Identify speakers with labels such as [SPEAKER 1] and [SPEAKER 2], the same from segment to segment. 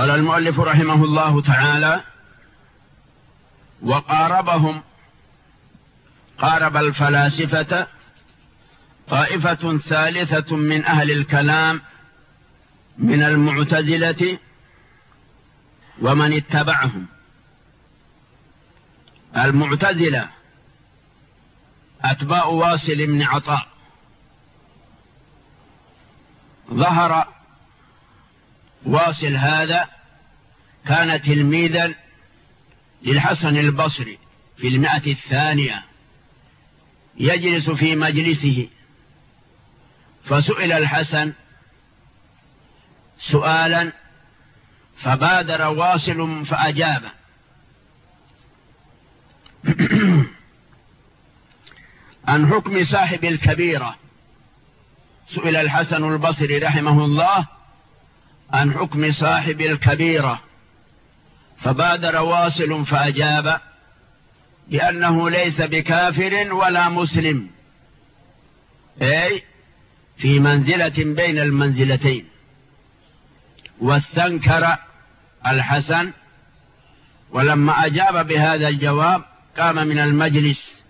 [SPEAKER 1] قال المؤلف رحمه الله تعالى: وقاربهم، قارب الفلاسفة طائفة ثالثة من أهل الكلام من المعتزلة ومن اتبعهم. المعتزلة أتباع واصل بن عطاء. ظهر واصل هذا كان تلميذا للحسن البصري في 100 يجلس في مجلسه، فسئل الحسن سؤالا فبادر واصل فأجاب: عن حكم صاحب الكبيرة. سئل الحسن البصري رحمه الله عن حكم صاحب الكبيرة، فبادر واصل فأجاب بأنه ليس بكافر ولا مسلم، أي في منزلة بين المنزلتين. واستنكر الحسن، ولما أجاب بهذا الجواب قام من المجلس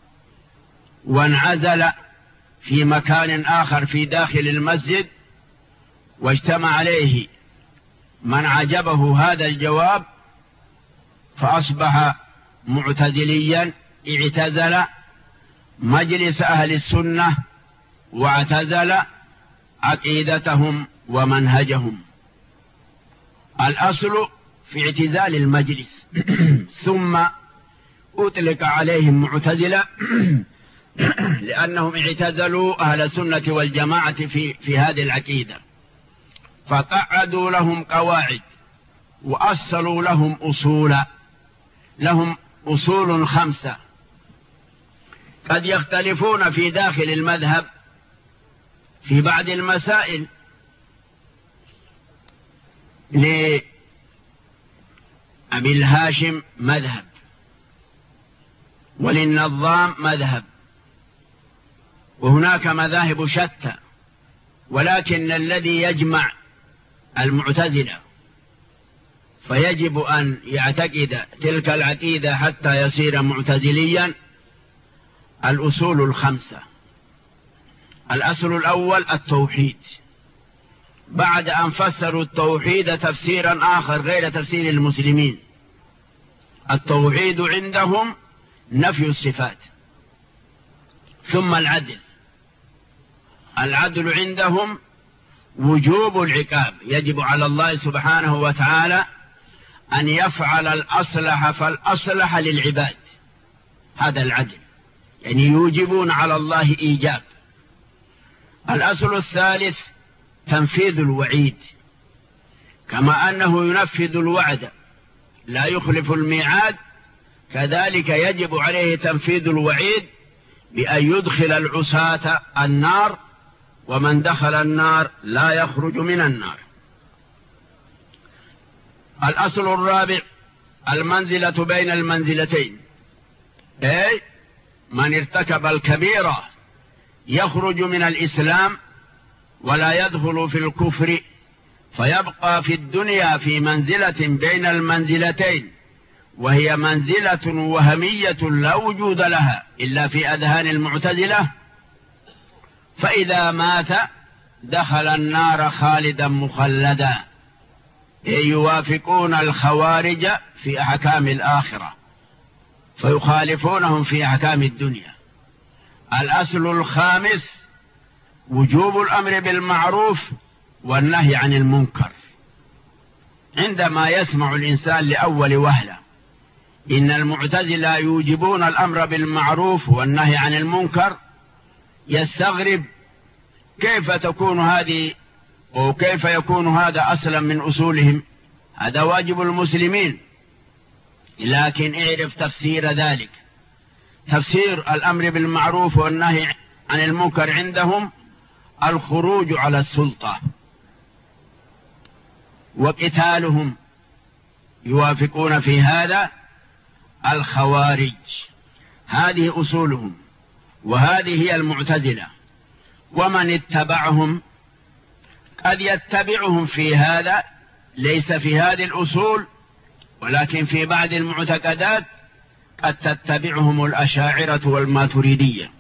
[SPEAKER 1] وانعزل في مكان آخر في داخل المسجد، واجتمع عليه من عجبه هذا الجواب، فأصبح معتزليا، اعتزل مجلس أهل السنة واعتزل عقيدتهم ومنهجهم. الأصل في اعتزال المجلس ثم أطلق عليهم معتزلة لأنهم اعتزلوا أهل السنة والجماعة في هذه العقيدة، فقعدوا لهم قواعد وأصلوا لهم أصولا، لهم أصول 5. قد يختلفون في داخل المذهب في بعض المسائل. لأبي الهاشم مذهب، وللنظام مذهب، وهناك مذاهب شتى، ولكن الذي يجمع المعتزلة فيجب أن يعتقد تلك العقيدة حتى يصير معتزليا الأصول 5. الأصل الأول التوحيد، بعد أن فسروا التوحيد تفسيرا آخر غير تفسير المسلمين. التوحيد عندهم نفي الصفات. ثم العدل عندهم وجوب العقاب، يجب على الله سبحانه وتعالى أن يفعل الأصلح فالأصلح للعباد، هذا العدل، يعني يوجبون على الله إيجاب. الأصل الثالث تنفيذ الوعيد، كما أنه ينفذ الوعد لا يخلف الميعاد، كذلك يجب عليه تنفيذ الوعيد بأن يدخل العصاة النار، ومن دخل النار لا يخرج من النار. الأصل الرابع المنزلة بين المنزلتين، أي من ارتكب الكبيرة يخرج من الإسلام ولا يدخل في الكفر، فيبقى في الدنيا في منزلة بين المنزلتين، وهي منزلة وهمية لا وجود لها إلا في أذهان المعتزلة. فإذا مات دخل النار خالدا مخلدا، يوافقون الخوارج في أحكام الآخرة فيخالفونهم في أحكام الدنيا. الأصل الخامس وجوب الأمر بالمعروف والنهي عن المنكر. عندما يسمع الإنسان لأول وهلة إن المعتزلة يوجبون الأمر بالمعروف والنهي عن المنكر، يستغرب كيف تكون هذه، وكيف يكون هذا أصلا من أصولهم، هذا واجب المسلمين. لكن اعرف تفسير ذلك. تفسير الأمر بالمعروف والنهي عن المنكر عندهم الخروج على السلطة وقتالهم، يوافقون في هذا الخوارج. هذه أصولهم، وهذه هي المعتزلة. ومن اتبعهم قد يتبعهم في هذا ليس في هذه الأصول، ولكن في بعض المعتقدات قد تتبعهم الأشاعرة والماتريدية.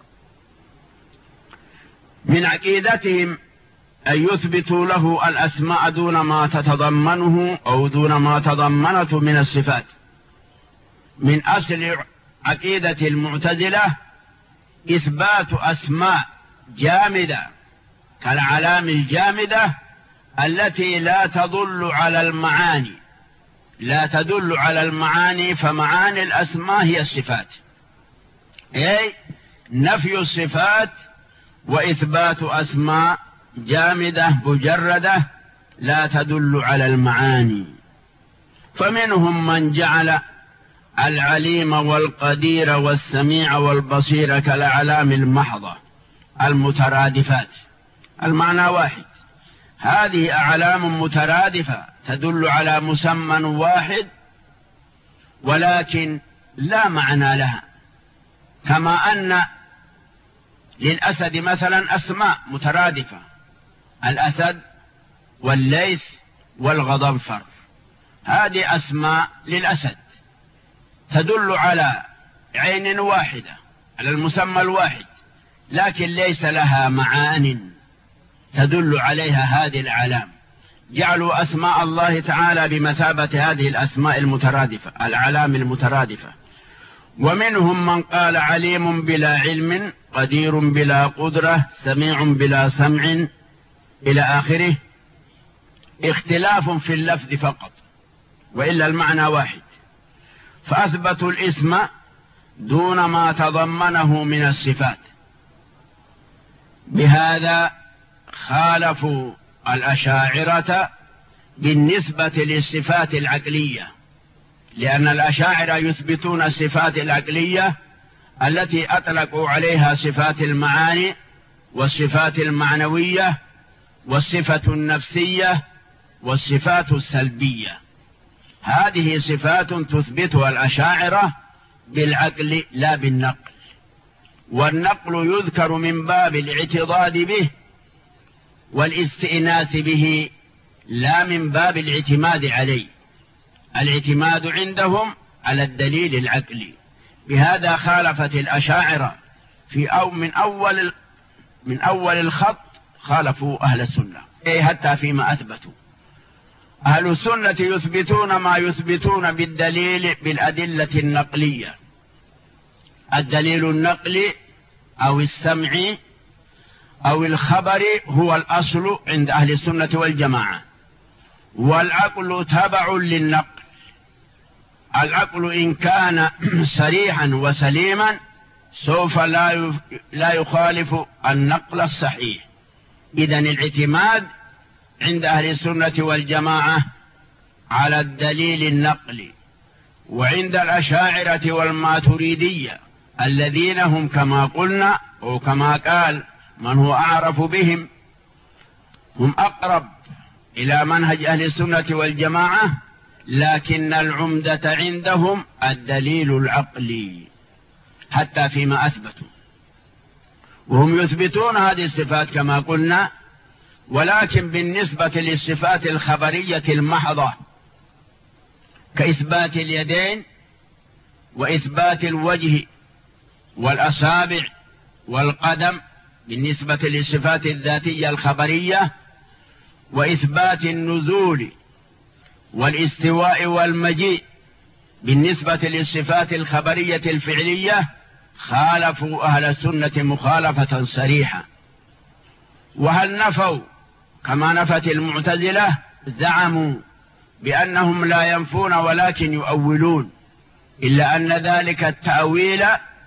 [SPEAKER 1] من عقيدتهم أن يثبتوا له الأسماء دون ما تتضمنه أو دون ما تضمنته من الصفات. من أصل عقيدة المعتزلة إثبات أسماء جامدة كالعلام الجامدة التي لا تدل على المعاني، فمعاني الأسماء هي الصفات، أي نفي الصفات وإثبات أسماء جامدة مجردة لا تدل على المعاني. فمنهم من جعل العليم والقدير والسميع والبصير كالأعلام المحضة المترادفات، المعنى واحد، هذه أعلام مترادفة تدل على مسمى واحد ولكن لا معنى لها، كما أن للأسد مثلا أسماء مترادفة، الأسد والليث والغضنفر، هذه أسماء للأسد تدل على عين واحدة، على المسمى الواحد، لكن ليس لها معان تدل عليها هذه الأعلام. جعلوا أسماء الله تعالى بمثابة هذه الأسماء المترادفة، الأعلام المترادفة. ومنهم من قال عليم بلا علم، قدير بلا قدرة، سميع بلا سمع، إلى آخره، اختلاف في اللفظ فقط وإلا المعنى واحد، فأثبتوا الاسم دون ما تضمنه من الصفات. بهذا خالفوا الأشاعرة بالنسبة للصفات العقلية، لأن الأشاعرة يثبتون الصفات العقلية التي أطلقوا عليها صفات المعاني والصفات المعنوية والصفة النفسية والصفات السلبية، هذه صفات تثبتها الأشاعرة بالعقل لا بالنقل، والنقل يذكر من باب الاعتضاد به والاستئناس به لا من باب الاعتماد عليه. الاعتماد عندهم على الدليل العقلي. بهذا خالفت الأشاعرة من أول الخط خالفوا أهل السنة، حتى فيما أثبتوا. أهل السنة يثبتون ما يثبتون بالدليل بالأدلة النقلية، الدليل النقلي أو السمعي أو الخبر هو الأصل عند أهل السنة والجماعة، والعقل تبع للنقل. العقل إن كان صريحا وسليما سوف لا يخالف النقل الصحيح. إذن الاعتماد عند أهل السنة والجماعة على الدليل النقلي، وعند الأشاعرة والماتريدية الذين هم كما قلنا وكما قال من هو أعرف بهم هم أقرب إلى منهج أهل السنة والجماعة، لكن العمدة عندهم الدليل العقلي حتى فيما أثبتوا، وهم يثبتون هذه الصفات كما قلنا، ولكن بالنسبة للصفات الخبرية المحضة كإثبات اليدين وإثبات الوجه والأصابع والقدم بالنسبة للصفات الذاتية الخبرية، وإثبات النزول والاستواء والمجيء بالنسبة للصفات الخبرية الفعلية، خالفوا أهل السنة مخالفة صريحة. وهل نفوا كما نفت المعتزلة؟ زعموا بأنهم لا ينفون ولكن يؤولون، إلا أن ذلك التأويل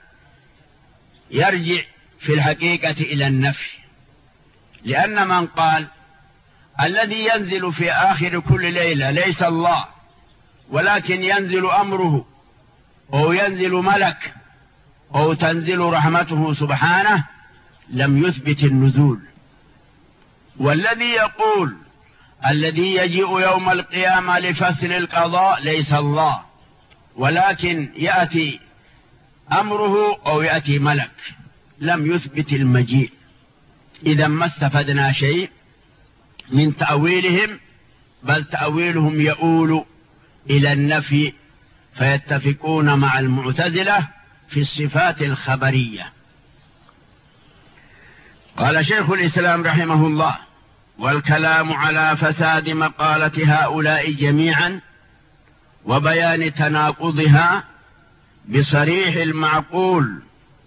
[SPEAKER 1] يرجع في الحقيقة إلى النفي، لأن من قال الذي ينزل في آخر كل ليلة ليس الله ولكن ينزل أمره أو ينزل ملك أو تنزل رحمته سبحانه لم يثبت النزول. والذي يقول الذي يجيء يوم القيامة لفصل القضاء ليس الله ولكن يأتي أمره أو يأتي ملك لم يثبت المجيء. إذا ما استفدنا شيء من تأويلهم بل تأويلهم يؤول إلى النفي، فيتفقون مع المعتزلة في الصفات الخبرية. قال شيخ الإسلام رحمه الله: والكلام على فساد مقالة هؤلاء جميعا وبيان تناقضها بصريح المعقول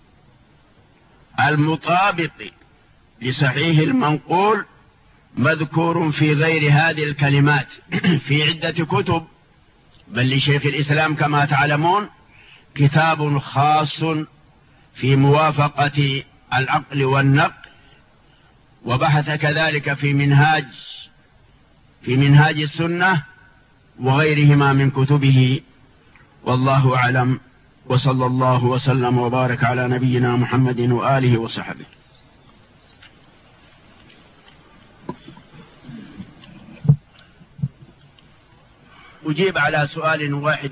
[SPEAKER 1] المطابق لصحيح المنقول مذكور في غير هذه الكلمات في عدة كتب، بل لشيخ الإسلام كما تعلمون كتاب خاص في موافقة العقل والنقل، وبحث كذلك في منهاج السنة وغيرهما من كتبه، والله أعلم. وصلى الله وسلم وبارك على نبينا محمد وآله وصحبه. أجيب على سؤال واحد